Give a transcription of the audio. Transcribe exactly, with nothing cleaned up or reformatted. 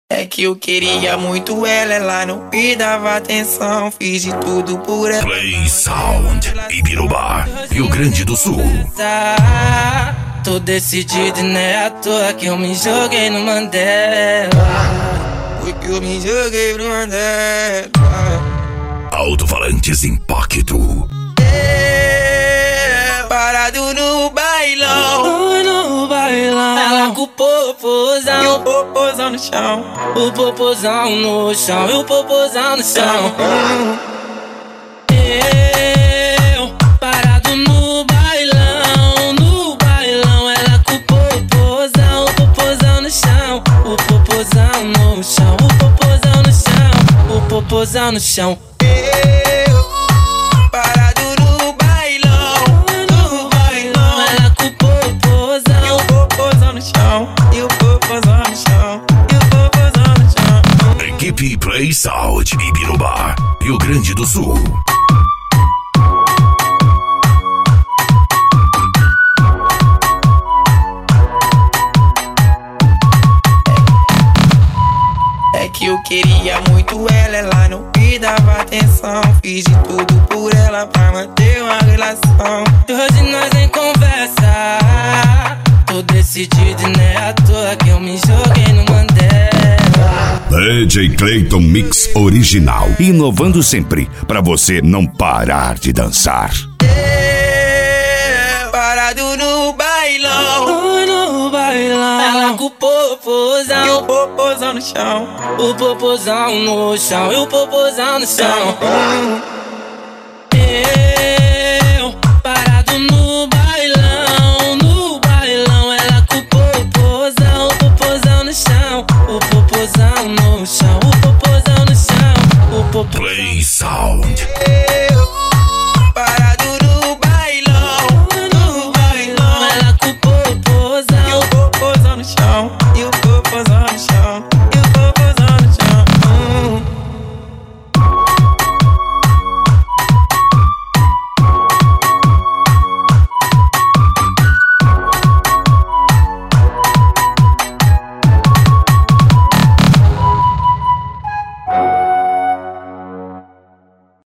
É que eu queria muito ela, ela não me dava atenção. Fiz de tudo por ela. Play Sound, Ibirubá, Rio Grande do Sul. Tô decidido e não é à toa que eu me joguei no Mandela. Foi que eu me joguei no Mandela. Alto-falantes Impacto. É, parado no bailão. No bailão. Ela com o popozão. E o popozão no chão. O popozão no chão. E o popozão no chão. Eu parado no bailão. No bailão. Ela com o popozão. O popozão no chão. O popozão no chão. O popozão no chão. O popozão no chão. Eu, parado no bailão. No bailão. Ela com o popozão. E o popozão no chão. E o popozão no chão. E o popozão no chão. Equipe Play Sound, Ibirubá, Rio Grande do Sul. É que eu queria muito ela, ela não me dava atenção. Fiz de tudo por ela pra manter uma relação. Hoje nós nem conversa. Tô decidido e não é à toa que eu me joguei no Mandela. D J Clayton Mix Original, inovando sempre pra você não parar de dançar. É, parado no bailão. No bailão. Ela com o popozão. E o popozão no chão. O popozão no chão. E o popozão no chão. Eu parado no bailão. No bailão. Ela com o popozão. O popozão no chão. O popozão no chão. O popozão no chão. O popozão. Play Sound. Eu, parado